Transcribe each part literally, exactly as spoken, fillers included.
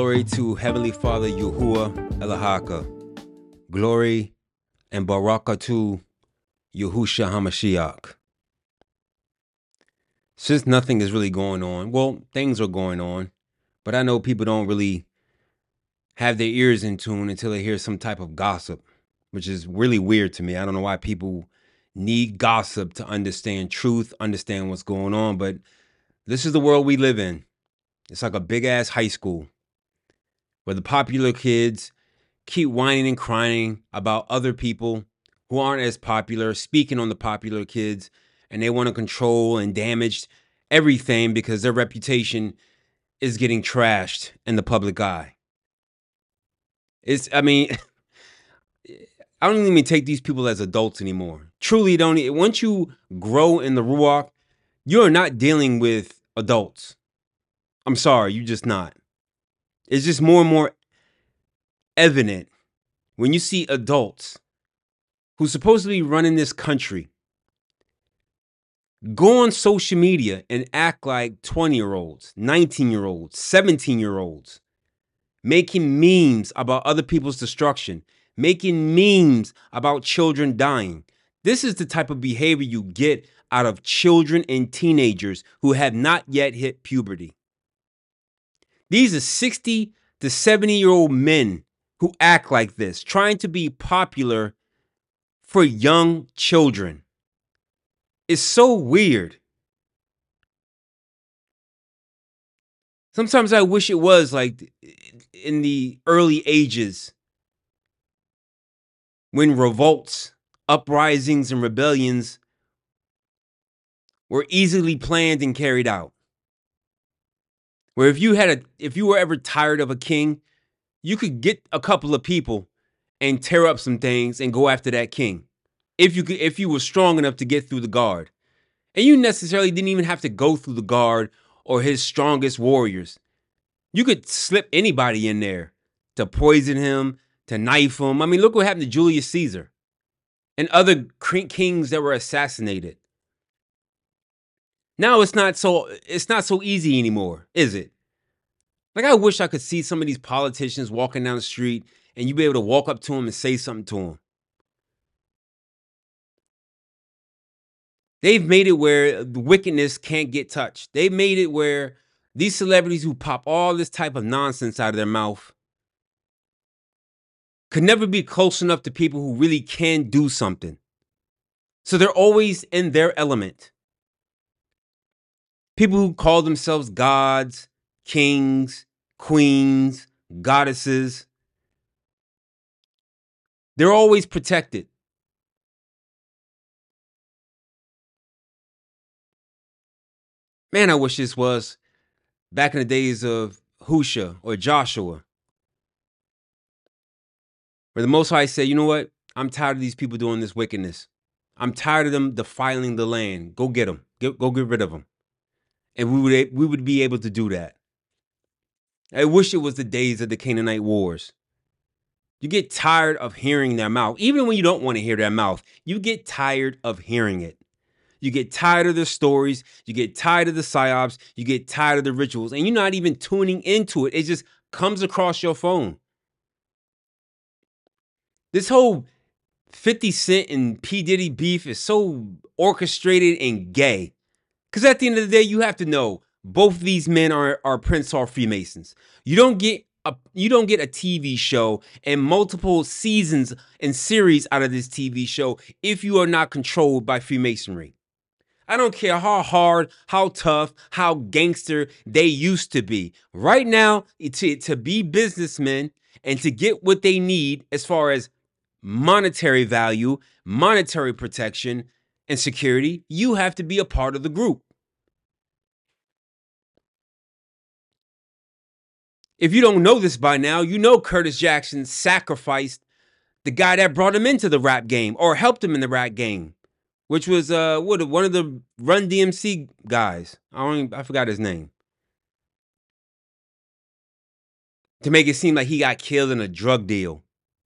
Glory to Heavenly Father Yahuwah Elahaka. Glory and baraka to Yahusha HaMashiach. Since nothing is really going on, well, things are going on, but I know people don't really have their ears in tune until they hear some type of gossip, which is really weird to me. I don't know why people need gossip to understand truth, understand what's going on, but this is the world we live in. It's like a big-ass high school where the popular kids keep whining and crying about other people who aren't as popular, speaking on the popular kids, and they want to control and damage everything because their reputation is getting trashed in the public eye. It's, I mean, I don't even take these people as adults anymore. Truly don't. Once you grow in the Ruach, you're not dealing with adults. I'm sorry, you're just not. It's just more and more evident when you see adults who's supposed to be running this country go on social media and act like twenty-year-olds, nineteen-year-olds, seventeen-year-olds, making memes about other people's destruction, making memes about children dying. This is the type of behavior you get out of children and teenagers who have not yet hit puberty. These are sixty to seventy-year-old men who act like this, trying to be popular for young children. It's so weird. Sometimes I wish it was like in the early ages when revolts, uprisings, and rebellions were easily planned and carried out. Where if you had a, if you were ever tired of a king, you could get a couple of people and tear up some things and go after that king. If you could, if you were strong enough to get through the guard. And you necessarily didn't even have to go through the guard or his strongest warriors. You could slip anybody in there to poison him, to knife him. I mean, look what happened to Julius Caesar and other kings that were assassinated. Now it's not so it's not so easy anymore, is it? Like, I wish I could see some of these politicians walking down the street and you'd be able to walk up to them and say something to them. They've made it where the wickedness can't get touched. They've made it where these celebrities who pop all this type of nonsense out of their mouth could never be close enough to people who really can do something. So they're always in their element. People who call themselves gods, kings, queens, goddesses, they're always protected. Man, I wish this was back in the days of Husha or Joshua, where the Most High said, you know what? I'm tired of these people doing this wickedness. I'm tired of them defiling the land. Go get them. Get, go get rid of them. And we would, we would be able to do that. I wish it was the days of the Canaanite wars. You get tired of hearing their mouth. Even when you don't want to hear their mouth, you get tired of hearing it. You get tired of their stories. You get tired of the psyops. You get tired of the rituals. And you're not even tuning into it. It just comes across your phone. This whole fifty Cent and P. Diddy beef is so orchestrated and gay. Because at the end of the day, you have to know both of these men are, are Prince Hall Freemasons. You don't get a, you don't get a T V show and multiple seasons and series out of this T V show if you are not controlled by Freemasonry. I don't care how hard, how tough, how gangster they used to be. Right now, to, to be businessmen and to get what they need as far as monetary value, monetary protection, and security, you have to be a part of the group. If you don't know this by now, you know Curtis Jackson sacrificed the guy that brought him into the rap game or helped him in the rap game, which was uh what one of the Run D M C guys. I don't even, I forgot his name. To make it seem like he got killed in a drug deal.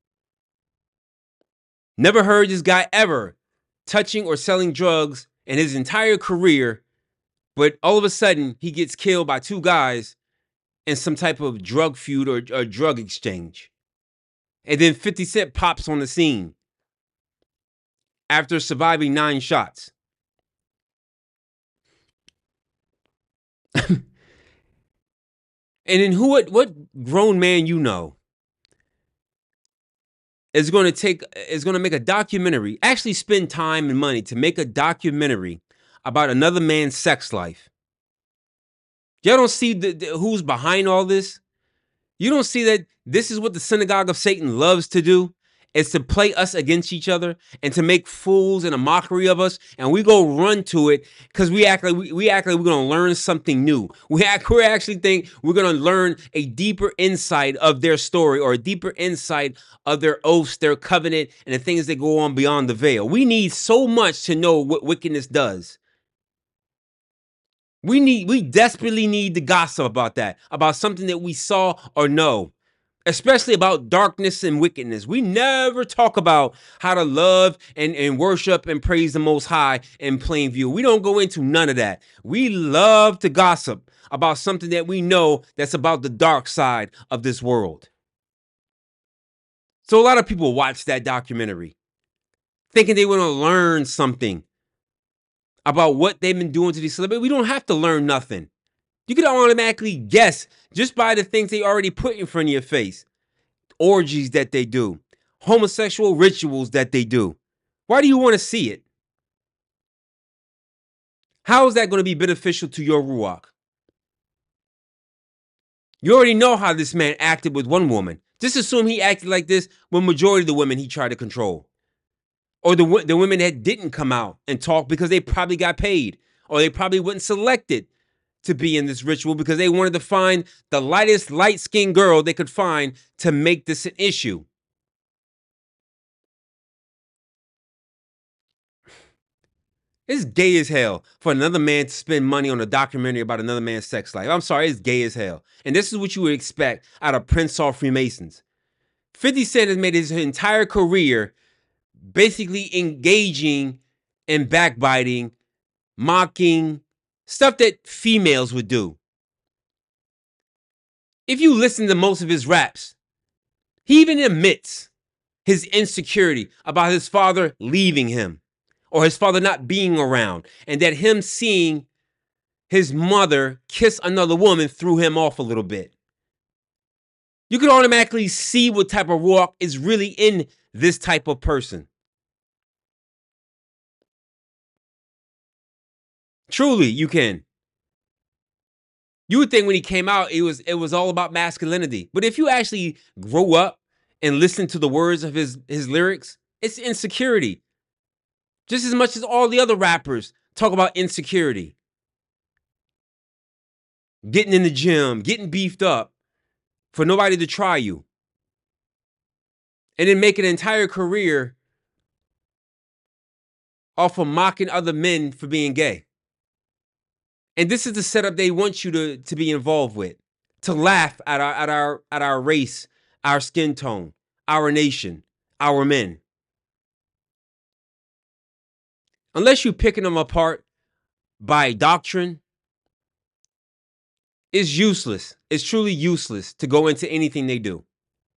Never heard this guy ever touching or selling drugs in his entire career, but all of a sudden he gets killed by two guys in some type of drug feud or, or drug exchange. And then fifty Cent pops on the scene after surviving nine shots. And then who, what, what grown man you know is going to take, is going to make a documentary, actually spend time and money to make a documentary about another man's sex life? Y'all don't see the, the, who's behind all this? You don't see that this is what the synagogue of Satan loves to do? Is to play us against each other and to make fools and a mockery of us, and we go run to it because we act like we, we act like we're gonna learn something new. We act, we actually think we're gonna learn a deeper insight of their story or a deeper insight of their oaths, their covenant, and the things that go on beyond the veil. We need so much to know what wickedness does. We need, we desperately need to gossip about that, about something that we saw or know. Especially about darkness and wickedness. We never talk about how to love and, and worship and praise the Most High in plain view. We don't go into none of that. We love to gossip about something that we know that's about the dark side of this world. So a lot of people watch that documentary thinking they want to learn something about what they've been doing to these celebrities. We don't have to learn nothing. You can automatically guess just by the things they already put in front of your face. Orgies that they do, homosexual rituals that they do. Why do you want to see it? How is that going to be beneficial to your ruach? You already know how this man acted with one woman. Just assume he acted like this with majority of the women he tried to control. Or the, the women that didn't come out and talk because they probably got paid. Or they probably wasn't selected to be in this ritual because they wanted to find the lightest light-skinned girl they could find to make this an issue. It's gay as hell for another man to spend money on a documentary about another man's sex life. I'm sorry, it's gay as hell. And this is what you would expect out of Prince Hall Freemasons. fifty Cent has made his entire career basically engaging in backbiting, mocking, stuff that females would do. If you listen to most of his raps, he even admits his insecurity about his father leaving him or his father not being around, and that him seeing his mother kiss another woman threw him off a little bit. You can automatically see what type of ruach is really in this type of person. Truly, you can. You would think when he came out, it was it was all about masculinity. But if you actually grow up and listen to the words of his, his lyrics, it's insecurity. Just as much as all the other rappers talk about insecurity. Getting in the gym, getting beefed up for nobody to try you. And then make an entire career off of mocking other men for being gay. And this is the setup they want you to, to be involved with. To laugh at our, at our, at our race, our skin tone, our nation, our men. Unless you're picking them apart by doctrine, it's useless. It's truly useless to go into anything they do.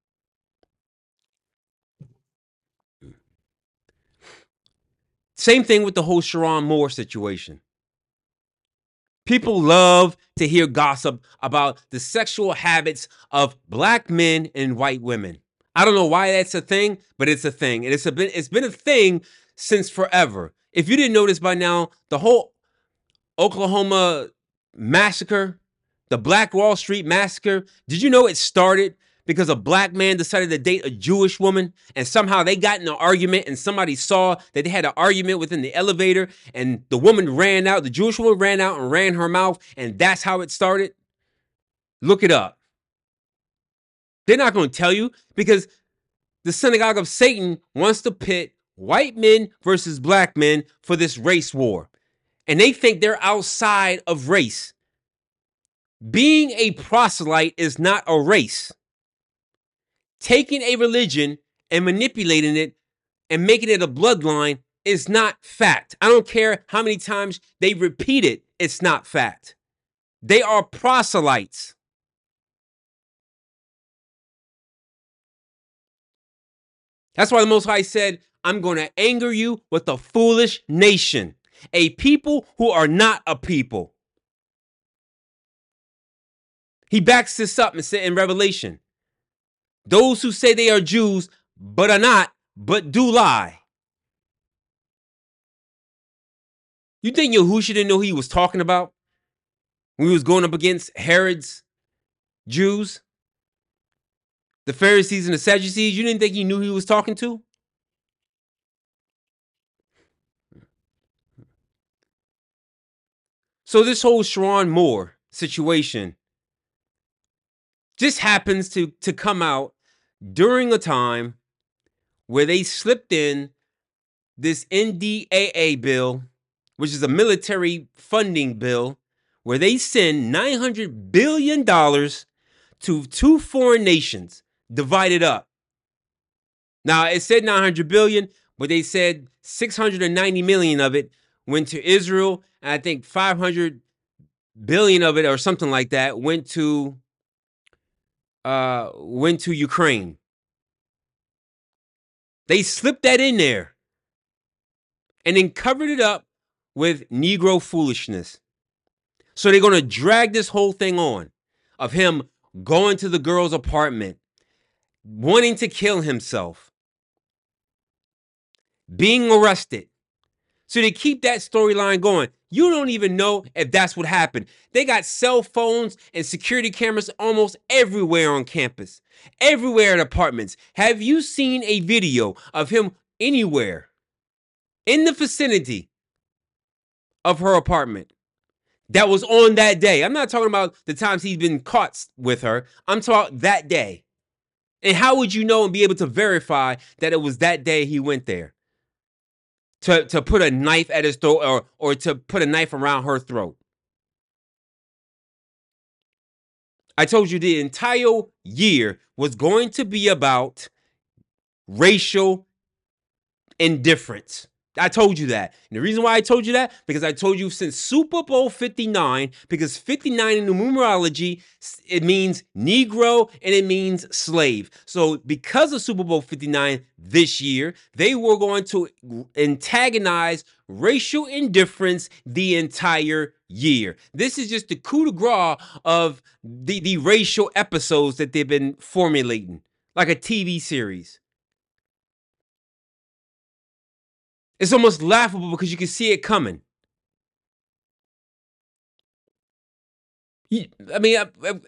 Same thing with the whole Sharon Moore situation. People love to hear gossip about the sexual habits of black men and white women. I don't know why that's a thing, but it's a thing. And it's, a been, it's been a thing since forever. If you didn't notice by now, the whole Oklahoma massacre, the Black Wall Street massacre, did you know it started because a black man decided to date a Jewish woman, and somehow they got in an argument, and somebody saw that they had an argument within the elevator, and the woman ran out, the Jewish woman ran out and ran her mouth, and that's how it started? Look it up. They're not going to tell you because the synagogue of Satan wants to pit white men versus black men for this race war. And they think they're outside of race. Being a proselyte is not a race. Taking a religion and manipulating it and making it a bloodline is not fact. I don't care how many times they repeat it, it's not fact. They are proselytes. That's why the Most High said, I'm going to anger you with a foolish nation, a people who are not a people. He backs this up and said in Revelation, those who say they are Jews, but are not, but do lie. You think Yahushua didn't know who he was talking about when he was going up against Herod's Jews, the Pharisees and the Sadducees? You didn't think he knew who he was talking to? So this whole Sharon Moore situation just happens to, to come out during a time where they slipped in this N D A A bill, which is a military funding bill, where they send nine hundred billion dollars to two foreign nations, divided up. Now, it said nine hundred billion dollars, but they said six hundred ninety million dollars of it went to Israel, and I think five hundred billion dollars of it, or something like that, went to uh, went to Ukraine. They slipped that in there and then covered it up with Negro foolishness. So they're going to drag this whole thing on of him going to the girl's apartment, wanting to kill himself, being arrested. So they keep that storyline going. You don't even know if that's what happened. They got cell phones and security cameras almost everywhere on campus, everywhere in apartments. Have you seen a video of him anywhere in the vicinity of her apartment that was on that day? I'm not talking about the times he's been caught with her. I'm talking that day. And how would you know and be able to verify that it was that day he went there? To, to put a knife at his throat, or, or to put a knife around her throat. I told you the entire year was going to be about racial indifference. I told you that. And the reason why I told you that, because I told you since Super Bowl fifty-nine, because fifty-nine in the numerology, it means Negro and it means slave. So because of Super Bowl fifty-nine this year, they were going to antagonize racial indifference the entire year. This is just the coup de grace of the, the racial episodes that they've been formulating, like a T V series. It's almost laughable because you can see it coming. I mean,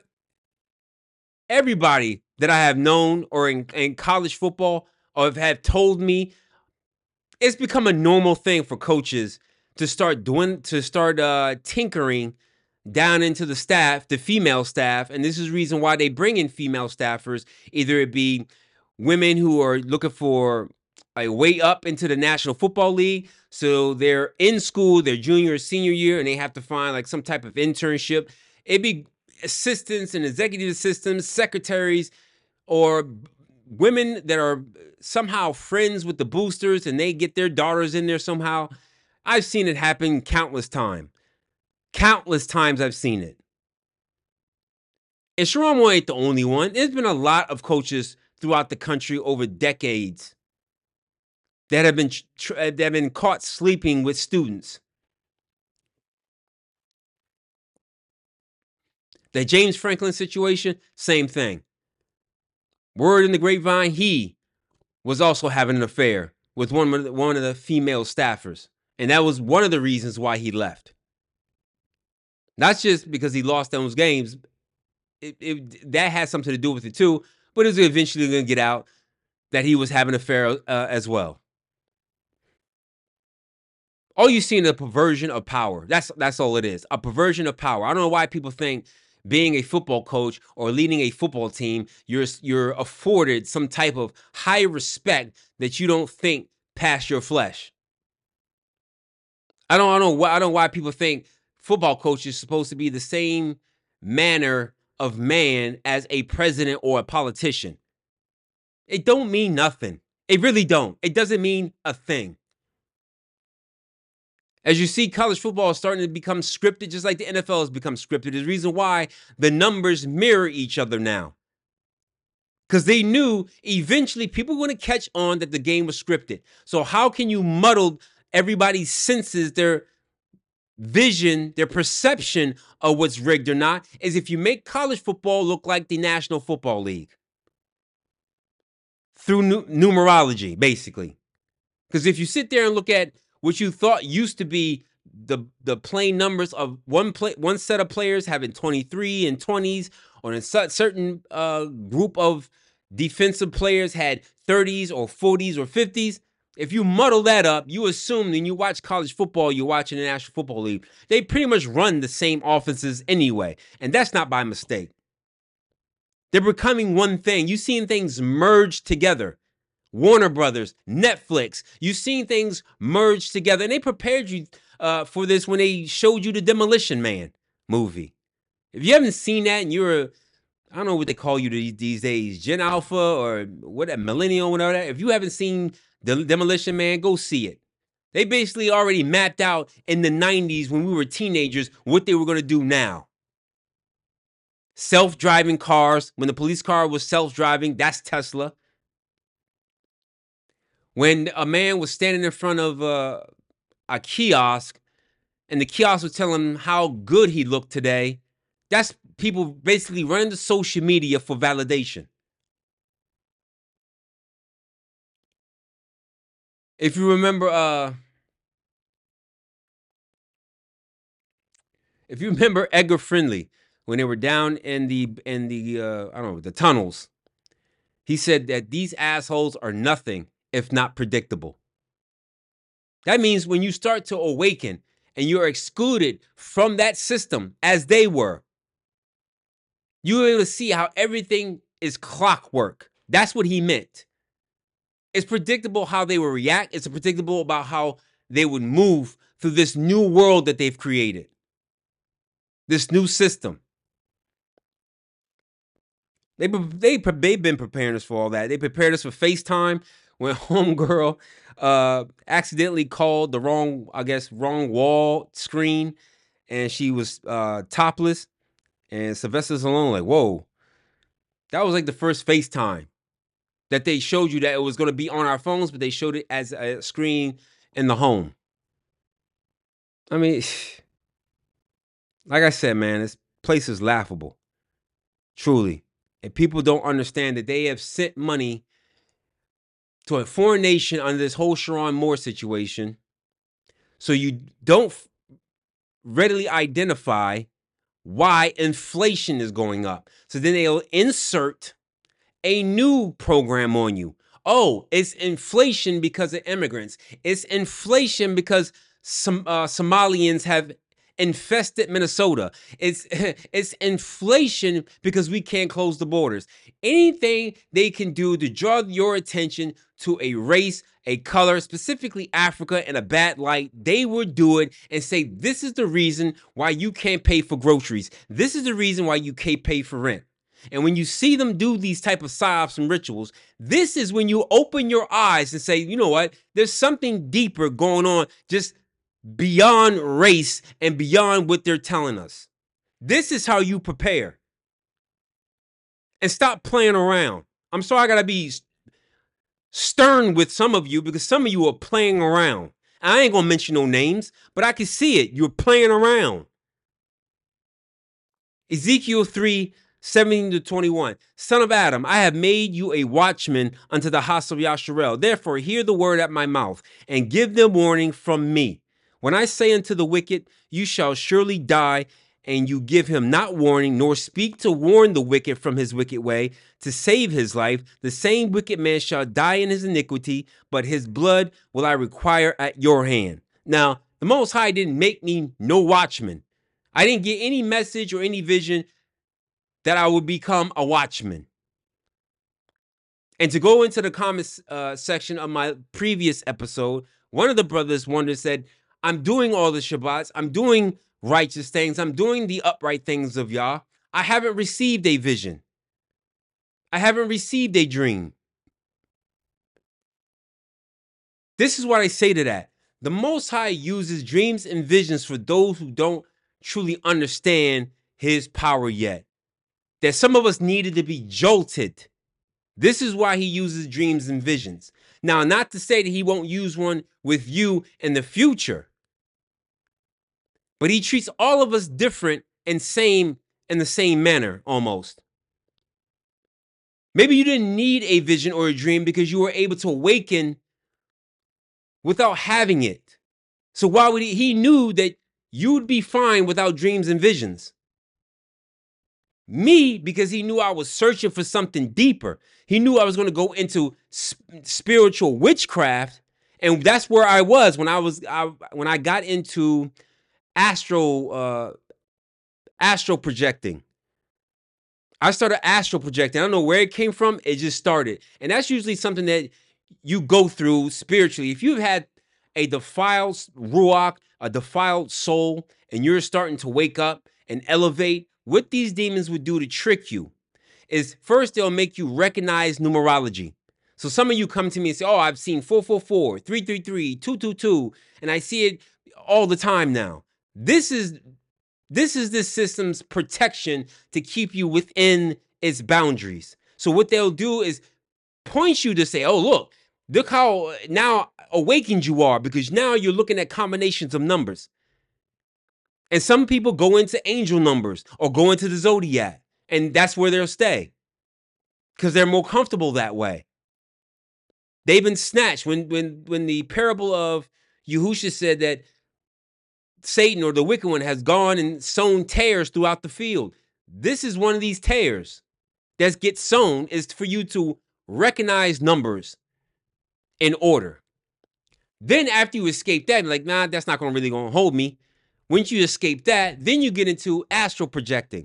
everybody that I have known or in, in college football or have told me, it's become a normal thing for coaches to start doing, to start uh, tinkering down into the staff, the female staff. And this is the reason why they bring in female staffers, either it be women who are looking for a way up into the National Football League. So they're in school, their junior or senior year, and they have to find like some type of internship. It'd be assistants and executive assistants, secretaries, or women that are somehow friends with the boosters and they get their daughters in there somehow. I've seen it happen countless times. Countless times I've seen it. And Sharon Moore ain't the only one. There's been a lot of coaches throughout the country over decades that have been that have been caught sleeping with students. The James Franklin situation, same thing. Word in the grapevine, he was also having an affair with one of the, one of the female staffers. And that was one of the reasons why he left. Not just because he lost those games. It, it, that had something to do with it too. But it was eventually going to get out that he was having an affair uh, as well. All you see is a perversion of power. That's that's all it is. A perversion of power. I don't know why people think being a football coach or leading a football team, you're you're afforded some type of high respect that you don't think past your flesh. I don't I don't know why I don't know why people think football coach is supposed to be the same manner of man as a president or a politician. It don't mean nothing. It really don't. It doesn't mean a thing. As you see, college football is starting to become scripted, just like the N F L has become scripted. There's a reason why the numbers mirror each other now. because they knew eventually people were going to catch on that the game was scripted. So how can you muddle everybody's senses, their vision, their perception of what's rigged or not, is if you make college football look like the National Football League through nu- numerology, basically. Because if you sit there and look at what you thought used to be the the plain numbers of one play, one set of players having twenty-three and twenties, or a certain uh, group of defensive players had thirties or forties or fifties. If you muddle that up, you assume when you watch college football, you're watching the National Football League. They pretty much run the same offenses anyway, and that's not by mistake. They're becoming one thing. You've seen things merge together. Warner Brothers, Netflix, you've seen things merge together, and they prepared you uh, for this when they showed you the Demolition Man movie. If you haven't seen that and you're, a, I don't know what they call you these, these days, Gen Alpha or what, Millennial, whatever that. If you haven't seen the Demolition Man, go see it. They basically already mapped out in the nineties when we were teenagers what they were going to do now. Self-driving cars. When the police car was self-driving, that's Tesla. When a man was standing in front of uh, a kiosk and the kiosk was telling him how good he looked today, that's people basically running to social media for validation. If you remember, uh, if you remember Edgar Friendly, when they were down in the in the uh, I don't know the tunnels, he said that these assholes are nothing if not predictable. That means when you start to awaken and you're excluded from that system as they were, you're able to see how everything is clockwork. That's what he meant. It's predictable how they will react. It's predictable about how they would move through this new world that they've created, this new system. They, they, they've been preparing us for all that. They prepared us for FaceTime when homegirl uh, accidentally called the wrong, I guess, wrong wall screen, and she was uh, topless. And Sylvester Stallone, like, whoa. That was like the first FaceTime that they showed you that it was going to be on our phones, but they showed it as a screen in the home. I mean, like I said, man, this place is laughable. Truly. And people don't understand that they have sent money to a foreign nation under this whole Sharon Moore situation. So you don't readily identify why inflation is going up. So then they'll insert a new program on you. Oh, it's inflation because of immigrants. It's inflation because some uh, Somalians have infested Minnesota. It's it's inflation because we can't close the borders. Anything they can do to draw your attention to a race, a color, specifically Africa, in a bad light, they would do it and say, this is the reason why you can't pay for groceries. This is the reason why you can't pay for rent. And when you see them do these type of psyops and rituals, this is when you open your eyes and say, you know what? There's something deeper going on just beyond race and beyond what they're telling us. This is how you prepare. And stop playing around. I'm sorry I gotta be stern with some of you because some of you are playing around. I ain't gonna mention no names, but I can see it. You're playing around. Ezekiel three, seventeen to twenty-one. Son of Adam, I have made you a watchman unto the house of Yasharel. Therefore, hear the word at my mouth and give them warning from me. When I say unto the wicked, you shall surely die, and you give him not warning, nor speak to warn the wicked from his wicked way, to save his life, the same wicked man shall die in his iniquity, but his blood will I require at your hand. Now, the Most High didn't make me no watchman. I didn't get any message or any vision that I would become a watchman. And to go into the comments uh, section of my previous episode, one of the brothers wondered, said, I'm doing all the Shabbats. I'm doing righteous things. I'm doing the upright things of Yah. I haven't received a vision. I haven't received a dream. This is what I say to that. The Most High uses dreams and visions for those who don't truly understand his power yet. That some of us needed to be jolted This is why he uses dreams and visions. Now, not to say that he won't use one with you in the future, but he treats all of us different and same in the same manner almost. Maybe you didn't need a vision or a dream because you were able to awaken without having it. So why would he? He knew that you'd be fine without dreams and visions. Me, because he knew I was searching for something deeper. He knew I was going to go into sp- spiritual witchcraft, and that's where I was when I was I, when I got into astral uh, astral projecting. I started astral projecting. I don't know where it came from. It just started, and that's usually something that you go through spiritually. If you've had a defiled ruach, a defiled soul, and you're starting to wake up and elevate, what these demons would do to trick you is first they'll make you recognize numerology. So some of you come to me and say, oh, I've seen four four four, three three three, two two two, and I see it all the time now. This is this is this system's protection to keep you within its boundaries. So what they'll do is point you to say, oh, look, look how now awakened you are, because now you're looking at combinations of numbers. And some people go into angel numbers or go into the zodiac, and that's where they'll stay because they're more comfortable that way. They've been snatched. When when when the parable of Yahusha said that Satan or the wicked one has gone and sown tares throughout the field, this is one of these tares that gets sown, is for you to recognize numbers in order. Then after you escape that, like, nah, that's not going to really going to hold me. Once you escape that, then you get into astral projecting.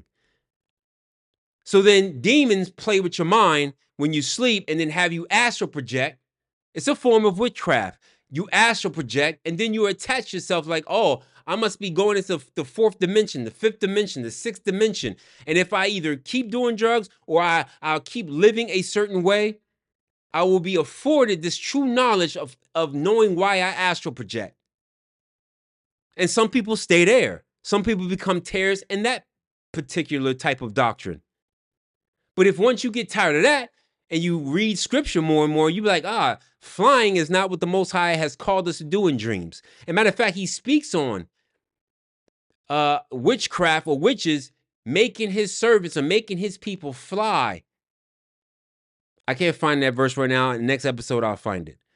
So then demons play with your mind when you sleep and then have you astral project. It's a form of witchcraft. You astral project and then you attach yourself like, oh, I must be going into the fourth dimension, the fifth dimension, the sixth dimension. And if I either keep doing drugs or I, I'll keep living a certain way, I will be afforded this true knowledge of, of knowing why I astral project. And some people stay there. Some people become tares in that particular type of doctrine. But if once you get tired of that and you read scripture more and more, you be like, ah, flying is not what the Most High has called us to do in dreams. As a matter of fact, he speaks on uh, witchcraft or witches making his servants or making his people fly. I can't find that verse right now. In the next episode, I'll find it.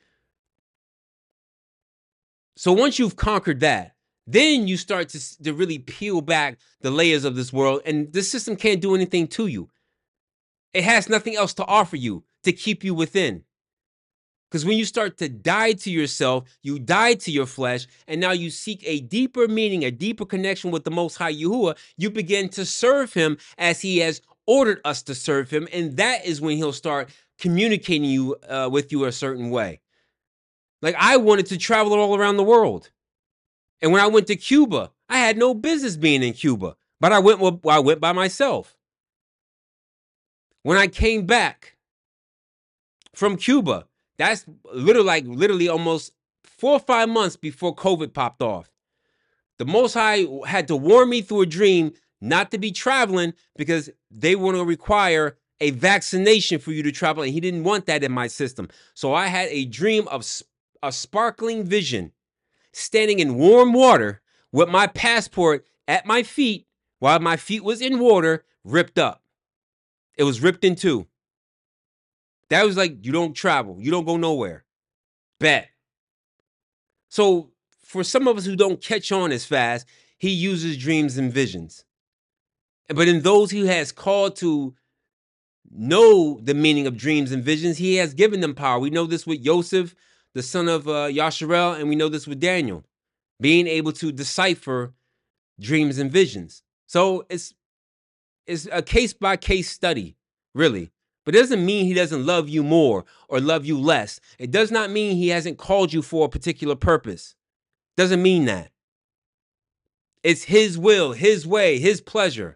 So once you've conquered that, then you start to, to really peel back the layers of this world, and the system can't do anything to you. It has nothing else to offer you to keep you within. Because when you start to die to yourself, you die to your flesh, and now you seek a deeper meaning, a deeper connection with the Most High Yahuwah, you begin to serve him as he has ordered us to serve him, and that is when he'll start communicating you uh, with you a certain way. Like, I wanted to travel all around the world. And when I went to Cuba, I had no business being in Cuba, but I went, well, I went by myself. When I came back from Cuba, that's literally like literally almost four or five months before COVID popped off. The Most High had to warn me through a dream not to be traveling because they want to require a vaccination for you to travel, and he didn't want that in my system. So I had a dream of a sparkling vision, standing in warm water with my passport at my feet while my feet was in water, ripped up. It was ripped in two. That was like, you don't travel. You don't go nowhere. Bet. So for some of us who don't catch on as fast, he uses dreams and visions. But in those who has called to know the meaning of dreams and visions, he has given them power. We know this with Joseph, the son of uh, Yasharel, and we know this with Daniel, being able to decipher dreams and visions. So it's it's a case-by-case study, really. But it doesn't mean he doesn't love you more or love you less. It does not mean he hasn't called you for a particular purpose. Doesn't mean that. It's his will, his way, his pleasure.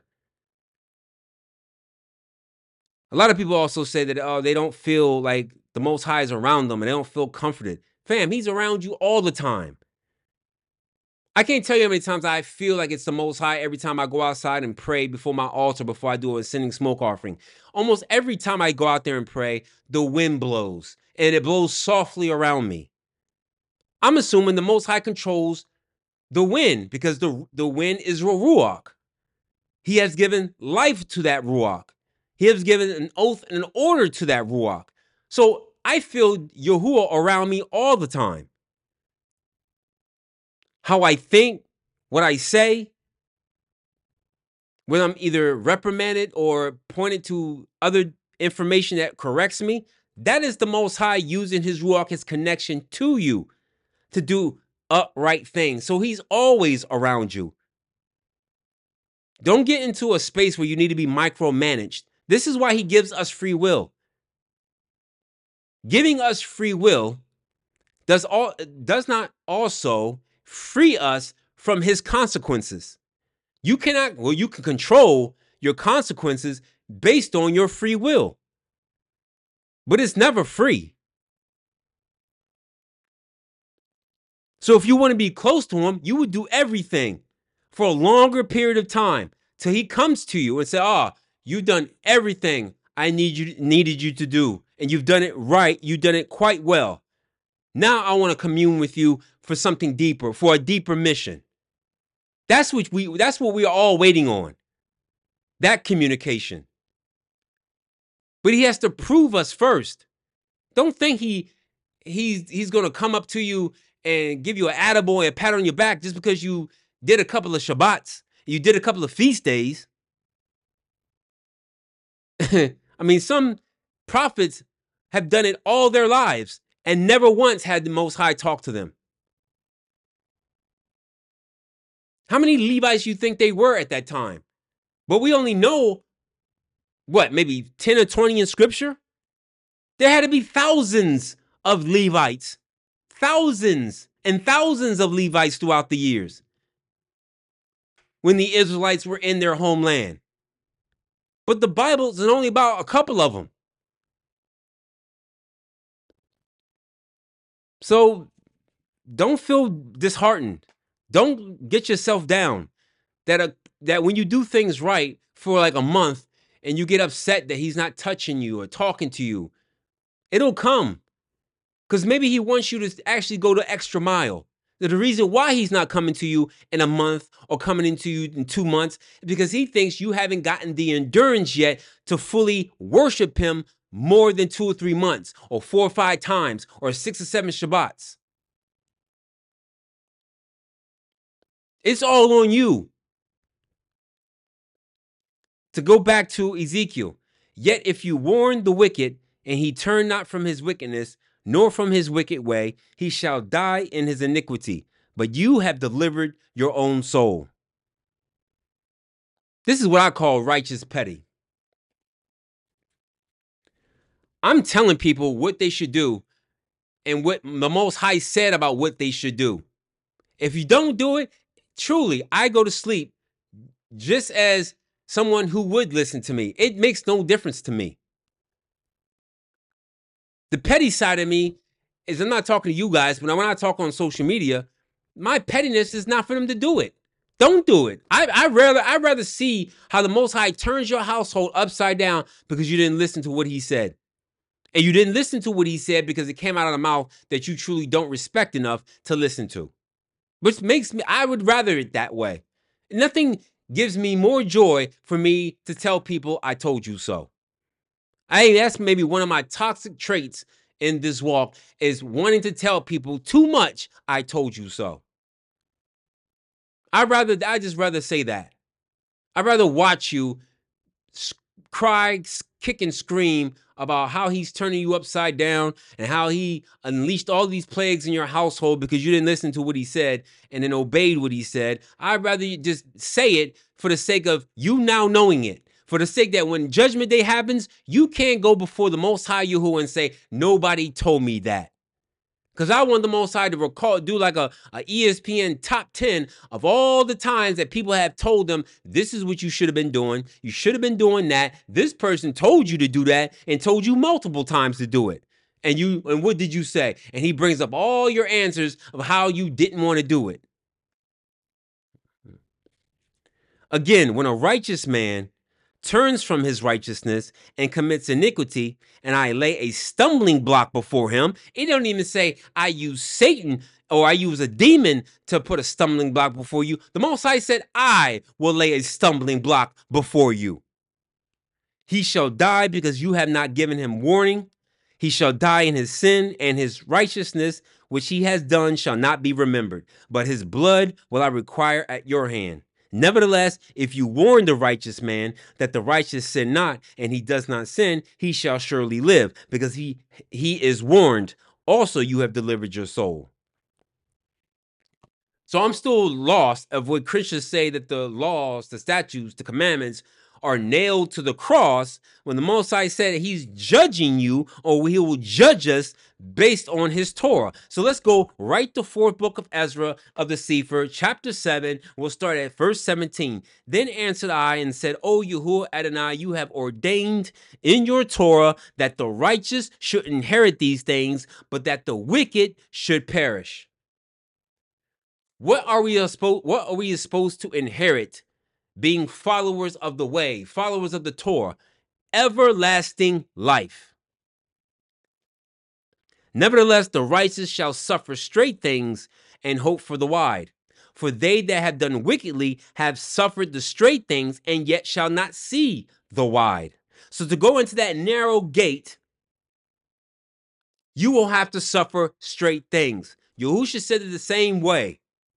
A lot of people also say that, oh, they don't feel like the Most High is around them and they don't feel comforted. Fam, he's around you all the time. I can't tell you how many times I feel like it's the Most High every time I go outside and pray before my altar, before I do a sending smoke offering. Almost every time I go out there and pray, the wind blows, and it blows softly around me. I'm assuming the Most High controls the wind because the, the wind is Ruach. He has given life to that Ruach. He has given an oath and an order to that Ruach. So I feel Yahuwah around me all the time. How I think, what I say, when I'm either reprimanded or pointed to other information that corrects me, that is the Most High using his Ruach, his connection to you to do upright things. So he's always around you. Don't get into a space where you need to be micromanaged. This is why he gives us free will. Giving us free will does all does not also free us from his consequences. You cannot, well, you can control your consequences based on your free will, but it's never free. So if you want to be close to him, you would do everything for a longer period of time till he comes to you and say, "Ah, oh, you've done everything I need you needed you to do, and you've done it right. You've done it quite well. Now I want to commune with you for something deeper, for a deeper mission." That's what we that's what we are all waiting on. That communication. But he has to prove us first. Don't think he he's he's going to come up to you and give you an attaboy, a pat on your back just because you did a couple of Shabbats, you did a couple of feast days. I mean, some prophets have done it all their lives and never once had the Most High talk to them. How many Levites you think they were at that time? But we only know, what, maybe ten or twenty in scripture? There had to be thousands of Levites. Thousands and thousands of Levites throughout the years when the Israelites were in their homeland. But the Bible is only about a couple of them. So don't feel disheartened. Don't get yourself down that, uh, that when you do things right for like a month and you get upset that he's not touching you or talking to you, it'll come. Because maybe he wants you to actually go the extra mile. The reason why he's not coming to you in a month or coming into you in two months is because he thinks you haven't gotten the endurance yet to fully worship him more than two or three months or four or five times or six or seven Shabbats. It's all on you. To go back to Ezekiel, yet if you warn the wicked and he turn not from his wickedness, nor from his wicked way, he shall die in his iniquity. But you have delivered your own soul. This is what I call righteous petty. I'm telling people what they should do and what the Most High said about what they should do. If you don't do it, truly, I go to sleep just as someone who would listen to me. It makes no difference to me. The petty side of me is, I'm not talking to you guys, but when I talk on social media, my pettiness is not for them to do it. Don't do it. I I rather I rather see how the Most High turns your household upside down because you didn't listen to what he said. And you didn't listen to what he said because it came out of the mouth that you truly don't respect enough to listen to. Which makes me, I would rather it that way. Nothing gives me more joy for me to tell people I told you so. I that's maybe one of my toxic traits in this walk, is wanting to tell people too much, I told you so. I'd rather, I just rather say that. I'd rather watch you cry, kick, and scream about how he's turning you upside down and how he unleashed all these plagues in your household because you didn't listen to what he said and then obeyed what he said. I'd rather you just say it for the sake of you now knowing it. For the sake that when judgment day happens, you can't go before the Most High Yahuwah and say, nobody told me that. Because I want the Most High to recall, do like a, a E S P N top ten of all the times that people have told them, this is what you should have been doing. You should have been doing that. This person told you to do that and told you multiple times to do it. And you, and what did you say? And he brings up all your answers of how you didn't want to do it. Again, when a righteous man turns from his righteousness and commits iniquity, and I lay a stumbling block before him, it don't even say I use Satan or I use a demon to put a stumbling block before you. The Most High said, I will lay a stumbling block before you. He shall die because you have not given him warning. He shall die in his sin, and his righteousness, which he has done, shall not be remembered. But his blood will I require at your hand. Nevertheless, if you warn the righteous man that the righteous sin not, and he does not sin, he shall surely live, because he, he is warned. Also, you have delivered your soul. So I'm still lost of what Christians say that the laws, the statutes, the commandments are nailed to the cross, when the Most High said he's judging you, or he will judge us based on his Torah. So let's go right to fourth book of Ezra of the Sefer, chapter seven. We'll start at verse seventeen. Then answered I and said, O Yahuwah Adonai, you have ordained in your Torah that the righteous should inherit these things, but that the wicked should perish. What are we supposed, what are we supposed to inherit? Being followers of the way, followers of the Torah, everlasting life. Nevertheless, the righteous shall suffer straight things and hope for the wide. For they that have done wickedly have suffered the straight things and yet shall not see the wide. So to go into that narrow gate, you will have to suffer straight things. Yahusha said it the same way.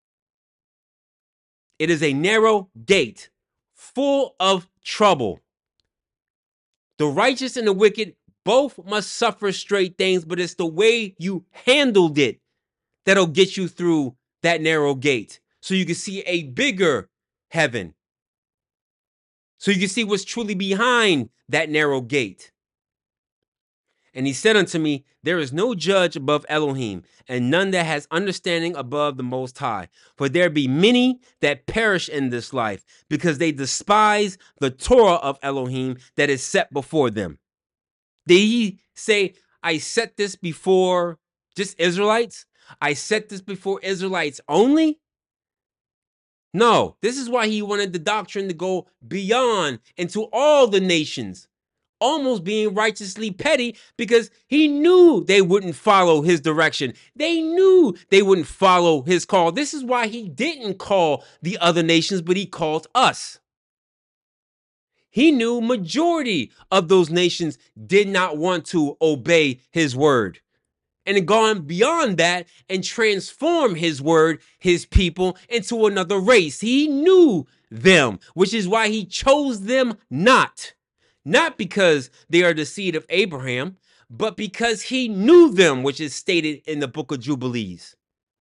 It is a narrow gate full of trouble. The righteous and the wicked both must suffer straight things, but it's the way you handled it that'll get you through that narrow gate, so you can see a bigger heaven, so you can see what's truly behind that narrow gate. And he said unto me, there is no judge above Elohim, and none that has understanding above the Most High. For there be many that perish in this life, because they despise the Torah of Elohim that is set before them. Did he say, I set this before just Israelites? I set this before Israelites only? No, this is why he wanted the doctrine to go beyond into all the nations, almost being righteously petty, because he knew they wouldn't follow his direction. They knew they wouldn't follow his call. This is why he didn't call the other nations, but he called us. He knew majority of those nations did not want to obey his word, and had gone beyond that and transform his word, his people, into another race. He knew them, which is why he chose them not. Not because they are the seed of Abraham, but because he knew them, which is stated in the book of Jubilees.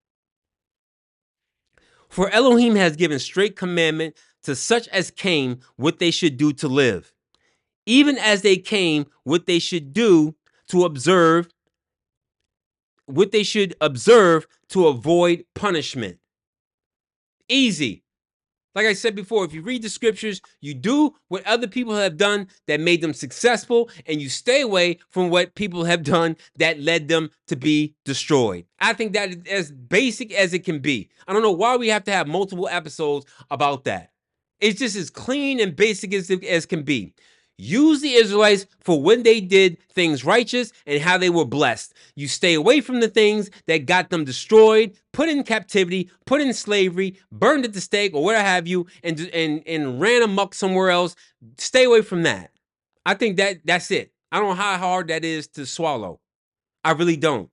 For Elohim has given straight commandment to such as came what they should do to live, even as they came what they should do to observe, what they should observe to avoid punishment. Easy. Like I said before, if you read the scriptures, you do what other people have done that made them successful, and you stay away from what people have done that led them to be destroyed. I think that is as basic as it can be. I don't know why we have to have multiple episodes about that. It's just as clean and basic as, as can be. Use the Israelites for when they did things righteous and how they were blessed. You stay away from the things that got them destroyed, put in captivity, put in slavery, burned at the stake, or whatever have you, and, and, and ran amok somewhere else. Stay away from that. I think that that's it. I don't know how hard that is to swallow. I really don't.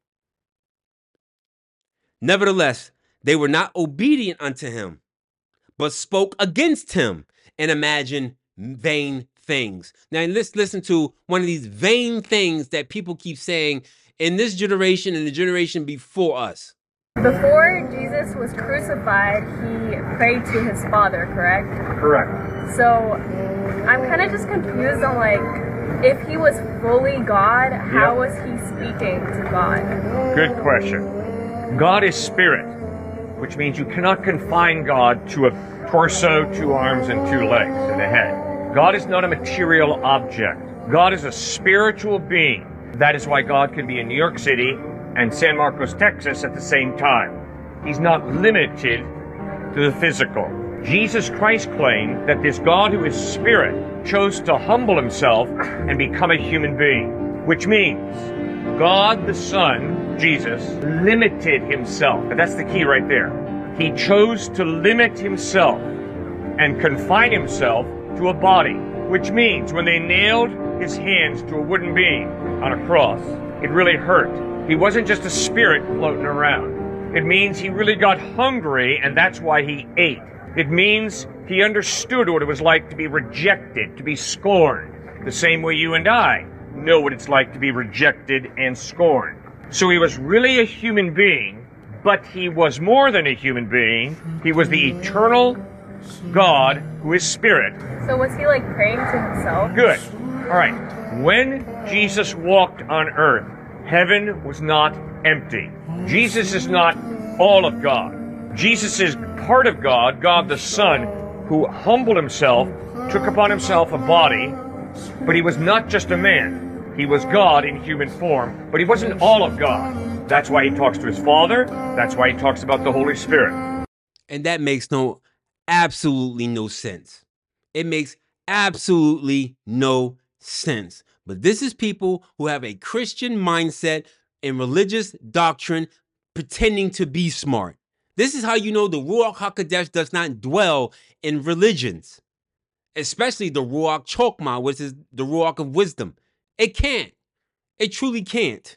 Nevertheless, they were not obedient unto him, but spoke against him and imagined vain things. Now let's listen to one of these vain things that people keep saying in this generation and the generation before us. Before Jesus was crucified, he prayed to his Father, correct? Correct. So I'm kind of just confused on, like, if he was fully God, how was he speaking to God? Good question. God is spirit, which means you cannot confine God to a torso, two arms, and two legs, and a head. God is not a material object. God is a spiritual being. That is why God can be in New York City and San Marcos, Texas at the same time. He's not limited to the physical. Jesus Christ claimed that this God who is spirit chose to humble himself and become a human being, which means God the Son, Jesus, limited himself. And that's the key right there. He chose to limit himself and confine himself to a body, which means when they nailed his hands to a wooden beam on a cross, it really hurt. He wasn't just a spirit floating around. It means he really got hungry, and that's why he ate. It means he understood what it was like to be rejected, to be scorned, the same way you and I know what it's like to be rejected and scorned. So he was really a human being, but he was more than a human being. He was the eternal God who is spirit. So was he like praying to himself? Good. All right. When Jesus walked on earth, heaven was not empty. Jesus is not all of God. Jesus is part of God, God the Son, who humbled himself, took upon himself a body, but he was not just a man. He was God in human form, but he wasn't all of God. That's why he talks to his Father. That's why he talks about the Holy Spirit. And that makes no, absolutely no sense. It makes absolutely no sense. But this is people who have a Christian mindset and religious doctrine pretending to be smart. This is how you know the Ruach HaKodesh does not dwell in religions, especially the Ruach Chokmah, which is the Ruach of wisdom. It can't. It truly can't.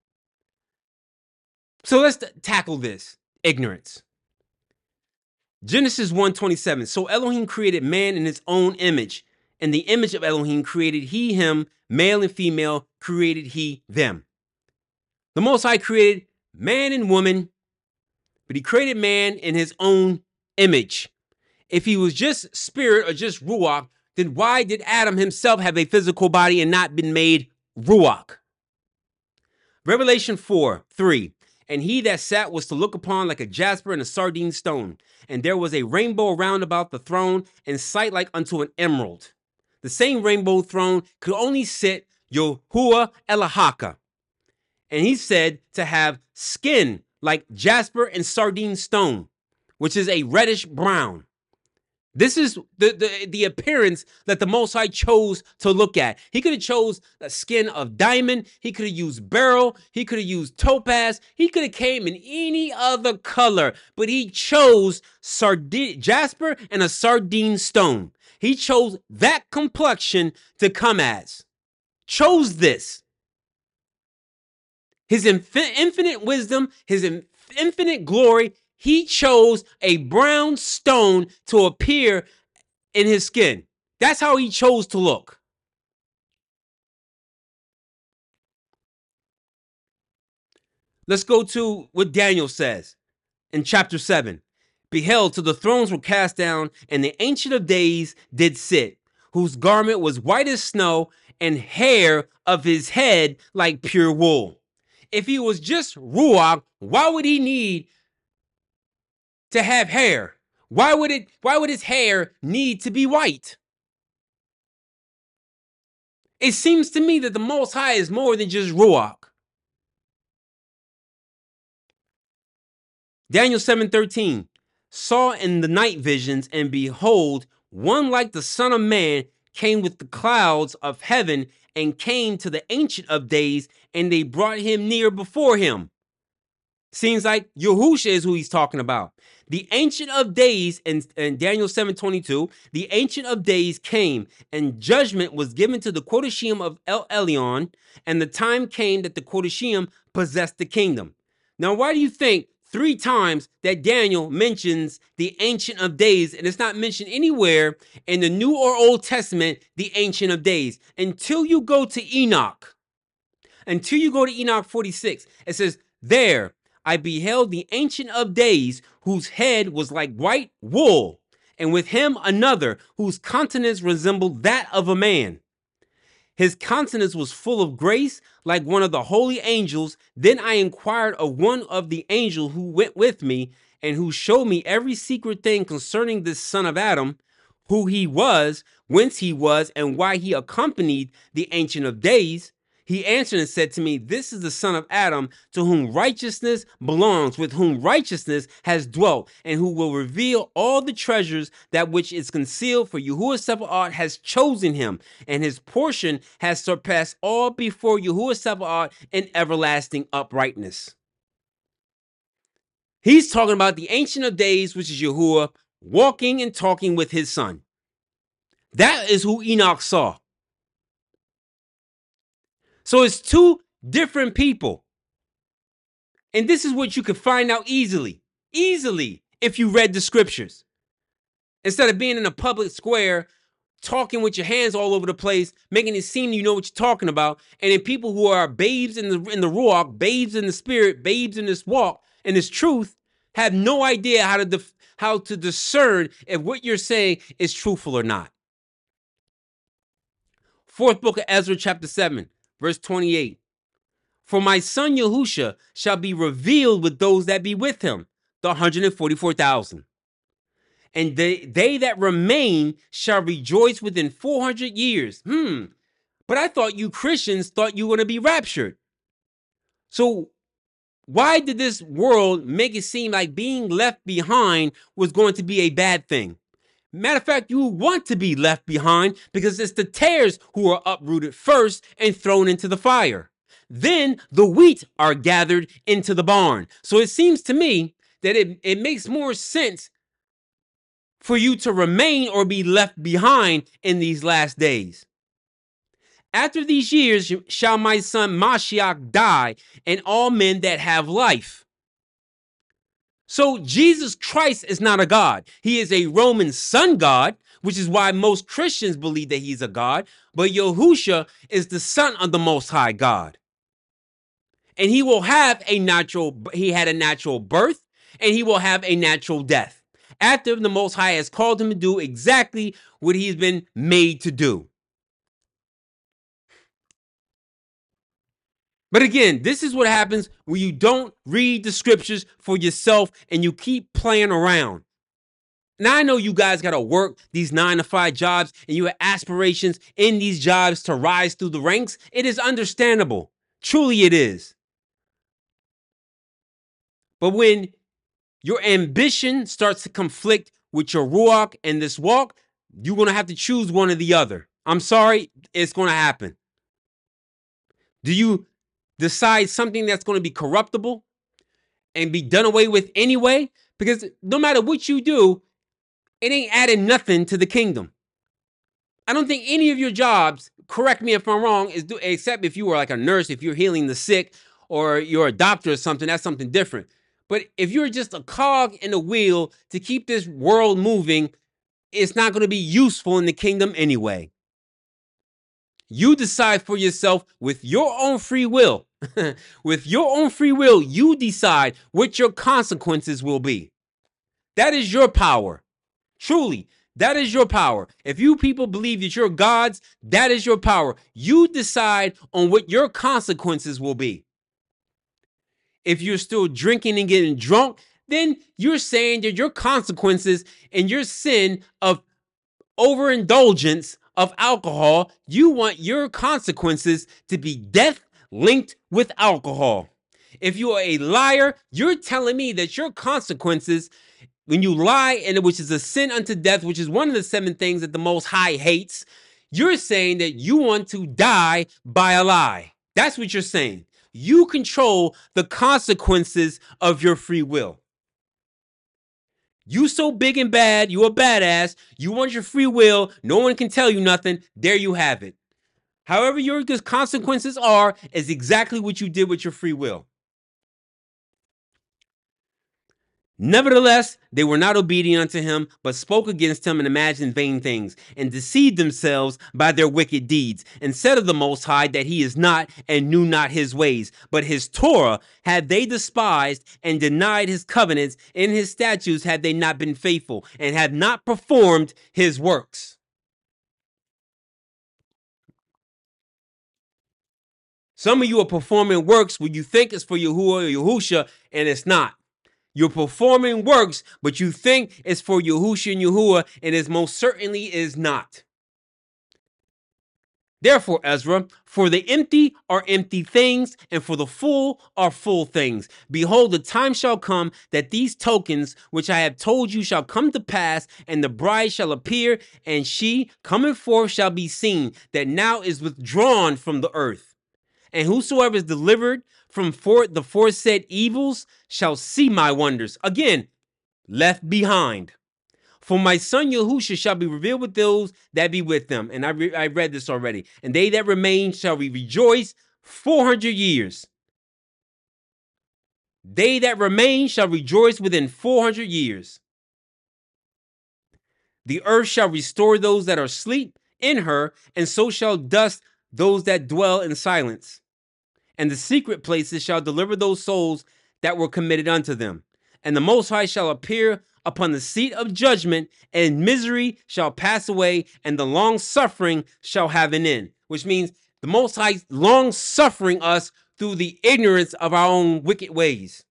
So let's tackle this ignorance. Genesis one twenty-seven. So Elohim created man in his own image. In the image of Elohim created he him, male and female created he them. The Most High created man and woman, but he created man in his own image. If he was just spirit or just Ruach, then why did Adam himself have a physical body and not been made Ruach? Revelation four, three. And he that sat was to look upon like a jasper and a sardine stone. And there was a rainbow round about the throne, and sight like unto an emerald. The same rainbow throne could only sit Yahuwah Elahaka. And he said to have skin like jasper and sardine stone, which is a reddish brown. This is the, the, the appearance that the Most High chose to look at. He could have chose a skin of diamond. He could have used beryl. He could have used topaz. He could have came in any other color, but he chose sardine, jasper and a sardine stone. He chose that complexion to come as. Chose this. His infi- infinite wisdom, his in- infinite glory, he chose a brown stone to appear in his skin. That's how he chose to look. Let's go to what Daniel says in chapter seven. Beheld, till the thrones were cast down, and the Ancient of Days did sit, whose garment was white as snow, and hair of his head like pure wool. If he was just Ruach, why would he need to have hair? Why would it, why would his hair need to be white? It seems to me that the Most High is more than just Ruach. Daniel seven thirteen. Saw in the night visions, and behold, one like the Son of Man came with the clouds of heaven, and came to the Ancient of Days, and they brought him near before him. Seems like Yahusha is who he's talking about. The Ancient of Days, in, in Daniel seven twenty-two, the Ancient of Days came, and judgment was given to the Kodashim of El Elyon, and the time came that the Kodashim possessed the kingdom. Now, why do you think three times that Daniel mentions the Ancient of Days, and it's not mentioned anywhere in the New or Old Testament, the Ancient of Days, until you go to Enoch? Until you go to Enoch forty-six, it says, there I beheld the Ancient of Days, whose head was like white wool, and with him another, whose countenance resembled that of a man. His countenance was full of grace, like one of the holy angels. Then I inquired of one of the angels who went with me, and who showed me every secret thing concerning this son of Adam, who he was, whence he was, and why he accompanied the Ancient of Days. He answered and said to me, this is the son of Adam, to whom righteousness belongs, with whom righteousness has dwelt, and who will reveal all the treasures that which is concealed. For Yahuwah Sabaoth has chosen him, and his portion has surpassed all before Yahuwah Sabaoth in everlasting uprightness. He's talking about the Ancient of Days, which is Yahuwah, walking and talking with his son. That is who Enoch saw. So it's two different people. And this is what you can find out easily, easily, if you read the scriptures. Instead of being in a public square, talking with your hands all over the place, making it seem you know what you're talking about. And then people who are babes in the in the ruach, babes in the spirit, babes in this walk, and this truth, have no idea how to def- how to discern if what you're saying is truthful or not. Fourth book of Ezra, chapter seven. Verse twenty-eight, for my son Yahusha shall be revealed with those that be with him, the one hundred forty-four thousand. And they, they that remain shall rejoice within four hundred years. Hmm, but I thought you Christians thought you were going to be raptured. So why did this world make it seem like being left behind was going to be a bad thing? Matter of fact, you want to be left behind because it's the tares who are uprooted first and thrown into the fire. Then the wheat are gathered into the barn. So it seems to me that it, it makes more sense for you to remain or be left behind in these last days. After these years shall my son Mashiach die, and all men that have life. So Jesus Christ is not a God. He is a Roman sun god, which is why most Christians believe that he's a God. But Yahusha is the son of the Most High God. And he will have a natural, he had a natural birth, and he will have a natural death. After the Most High has called him to do exactly what he's been made to do. But again, this is what happens when you don't read the scriptures for yourself and you keep playing around. Now, I know you guys got to work these nine to five jobs and you have aspirations in these jobs to rise through the ranks. It is understandable. Truly it is. But when your ambition starts to conflict with your ruach and this walk, you're going to have to choose one or the other. I'm sorry, it's going to happen. Do you decide something that's going to be corruptible and be done away with anyway? Because no matter what you do, it ain't adding nothing to the kingdom. I don't think any of your jobs, correct me if I'm wrong, is do, except if you were like a nurse, if you're healing the sick, or you're a doctor or something, that's something different. But if you're just a cog in the wheel to keep this world moving, it's not going to be useful in the kingdom anyway. You decide for yourself with your own free will. With your own free will, you decide what your consequences will be. That is your power. Truly, that is your power. If you people believe that you're gods, that is your power. You decide on what your consequences will be. If you're still drinking and getting drunk, then you're saying that your consequences and your sin of overindulgence of alcohol, you want your consequences to be death linked with alcohol. If you are a liar, you're telling me that your consequences, when you lie, and which is a sin unto death, which is one of the seven things that the Most High hates, you're saying that you want to die by a lie. That's what you're saying. You control the consequences of your free will. You so big and bad, you a badass, you want your free will, no one can tell you nothing, there you have it. However your consequences are, is exactly what you did with your free will. Nevertheless, they were not obedient unto him, but spoke against him and imagined vain things, and deceived themselves by their wicked deeds, and said of the Most High that he is not and knew not his ways. But his Torah had they despised and denied his covenants, and his statutes had they not been faithful, and had not performed his works. Some of you are performing works where you think it's for Yahuwah or Yahusha, and it's not. You're performing works, but you think it's for Yahusha and Yahuwah, and it most certainly is not. Therefore, Ezra, for the empty are empty things, and for the full are full things. Behold, the time shall come that these tokens which I have told you shall come to pass, and the bride shall appear, and she coming forth shall be seen, that now is withdrawn from the earth. And whosoever is delivered from for the foresaid evils shall see my wonders. Again, left behind. For my son Yahusha shall be revealed with those that be with them. And I, re I read this already. And they that remain shall be rejoiced four hundred years. They that remain shall rejoice within four hundred years. The earth shall restore those that are asleep in her, and so shall dust those that dwell in silence. And the secret places shall deliver those souls that were committed unto them. And the Most High shall appear upon the seat of judgment, and misery shall pass away, and the long suffering shall have an end. Which means the Most High long suffering us through the ignorance of our own wicked ways.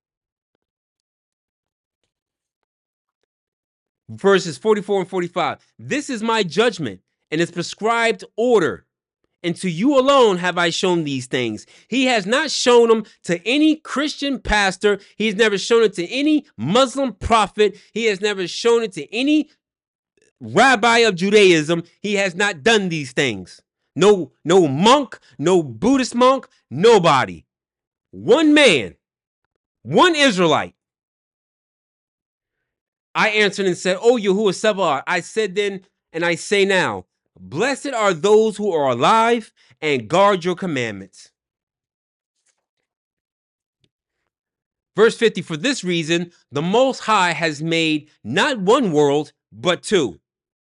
Verses forty-four and forty-five. This is my judgment and its prescribed order. And to you alone have I shown these things. He has not shown them to any Christian pastor. He's never shown it to any Muslim prophet. He has never shown it to any rabbi of Judaism. He has not done these things. No, no monk, no Buddhist monk, nobody. One man, one Israelite. I answered and said, O Yahuwah Sabaoth, I said then, and I say now, blessed are those who are alive and guard your commandments. Verse fifty, for this reason, the Most High has made not one world, but two.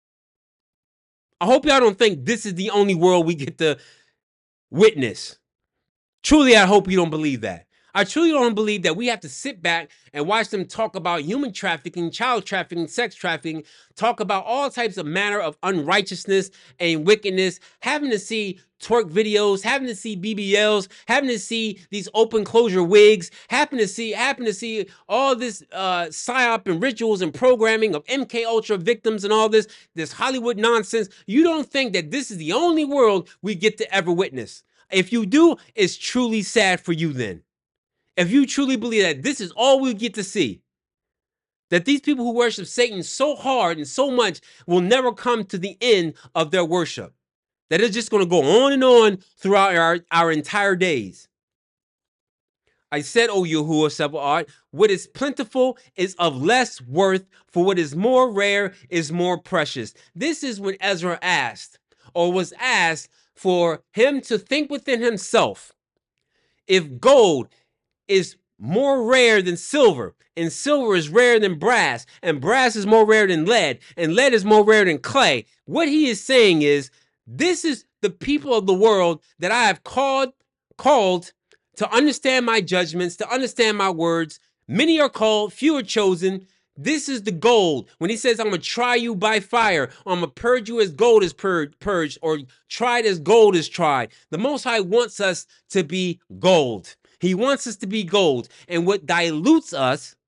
I hope y'all don't think this is the only world we get to witness. Truly, I hope you don't believe that. I truly don't believe that we have to sit back and watch them talk about human trafficking, child trafficking, sex trafficking, talk about all types of manner of unrighteousness and wickedness, having to see twerk videos, having to see B B Ls, having to see these open closure wigs, having to see, having to see all this uh, psyop and rituals and programming of M K Ultra victims and all this, this Hollywood nonsense. You don't think that this is the only world we get to ever witness. If you do, it's truly sad for you then. If you truly believe that this is all we get to see, that these people who worship Satan so hard and so much will never come to the end of their worship, that it's just going to go on and on throughout our, our entire days. I said, O Yahuwah Sabaoth, what is plentiful is of less worth, for what is more rare is more precious. This is when Ezra asked, or was asked, for him to think within himself, if gold is more rare than silver, and silver is rare than brass, and brass is more rare than lead, and lead is more rare than clay. What he is saying is, this is the people of the world that I have called, called to understand my judgments, to understand my words. Many are called, few are chosen. This is the gold. When he says, I'm going to try you by fire, or I'm going to purge you as gold is pur purged, or tried as gold is tried. The Most High wants us to be gold. He wants us to be gold. And what dilutes us,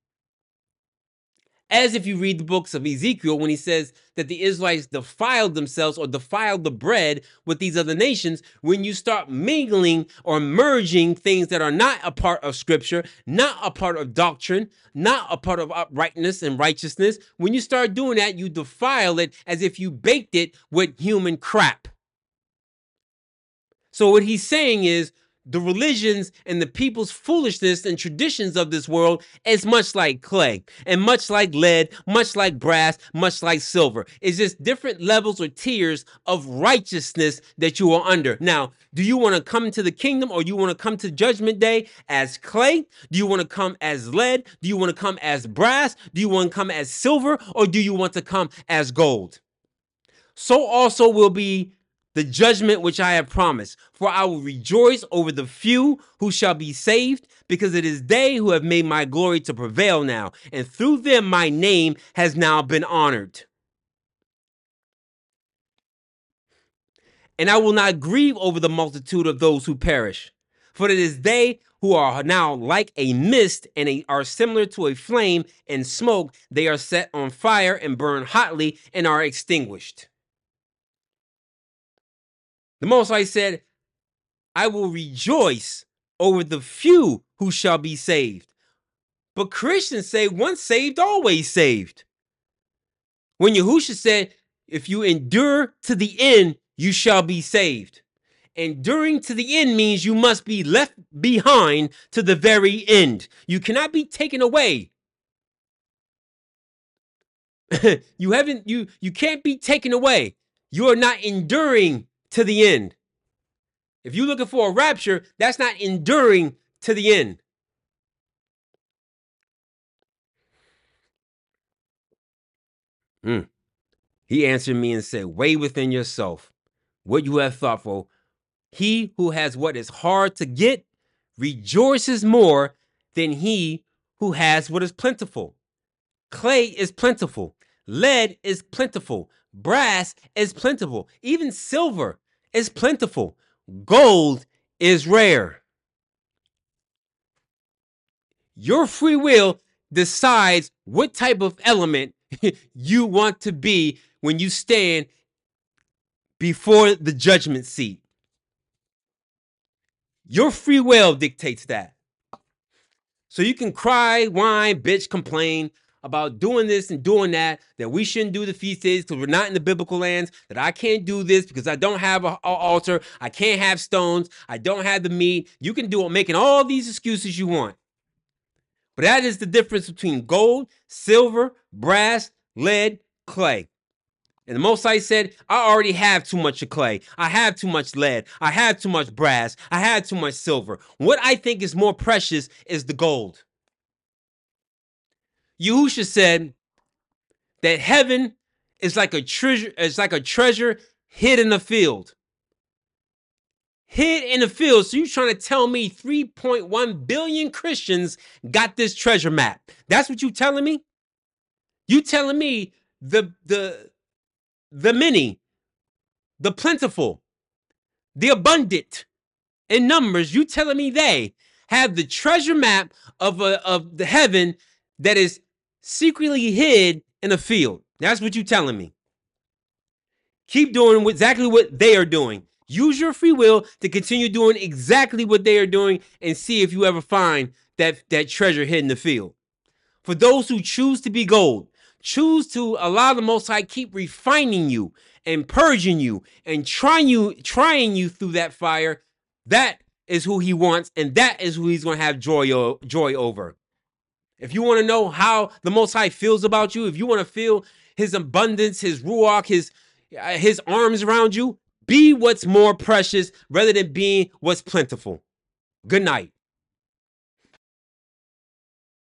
as if you read the books of Ezekiel, when he says that the Israelites defiled themselves or defiled the bread with these other nations, when you start mingling or merging things that are not a part of scripture, not a part of doctrine, not a part of uprightness and righteousness, when you start doing that, you defile it as if you baked it with human crap. So what he's saying is, the religions and the people's foolishness and traditions of this world is much like clay and much like lead, much like brass, much like silver. It's just different levels or tiers of righteousness that you are under. Now, do you want to come to the kingdom, or you want to come to judgment day as clay? Do you want to come as lead? Do you want to come as brass? Do you want to come as silver, or do you want to come as gold? So also will be the judgment which I have promised. For I will rejoice over the few who shall be saved, because it is they who have made my glory to prevail now, and through them my name has now been honored. And I will not grieve over the multitude of those who perish, for it is they who are now like a mist and a, are similar to a flame and smoke. They are set on fire and burn hotly and are extinguished. The Most High said, I will rejoice over the few who shall be saved. But Christians say, once saved, always saved. When Yahushua said, if you endure to the end, you shall be saved. Enduring to the end means you must be left behind to the very end. You cannot be taken away. you haven't, you, you can't be taken away. You are not enduring to the end. If you're looking for a rapture, that's not enduring to the end. Mm. He answered me and said, weigh within yourself what you have thought for. He who has what is hard to get rejoices more than he who has what is plentiful. Clay is plentiful. Lead is plentiful. Brass is plentiful. Even silver is plentiful. Gold is rare. Your free will decides what type of element you want to be when you stand before the judgment seat. Your free will dictates that. So you can cry, whine, bitch, complain about doing this and doing that, that we shouldn't do the feast days because we're not in the biblical lands, that I can't do this because I don't have an altar, I can't have stones, I don't have the meat. You can do it making all these excuses you want. But that is the difference between gold, silver, brass, lead, clay. And the Most High said, I already have too much of clay. I have too much lead. I have too much brass. I have too much silver. What I think is more precious is the gold. Yahushua said that heaven is like a treasure, it's like a treasure hid in a field. Hid in a field. So you're trying to tell me three point one billion Christians got this treasure map. That's what you telling me? You telling me the the the many, the plentiful, the abundant in numbers, you telling me they have the treasure map of a, of the heaven that is secretly hid in a field. That's what you telling me. Keep doing exactly what they are doing. Use your free will to continue doing exactly what they are doing and see if you ever find that, that treasure hid in the field. For those who choose to be gold, choose to allow the Most High keep refining you and purging you and trying you, trying you through that fire, that is who he wants, and that is who he's going to have joy, joy over. If you want to know how the Most High feels about you, if you want to feel his abundance, his ruach, his, uh, his arms around you, be what's more precious rather than being what's plentiful. Good night.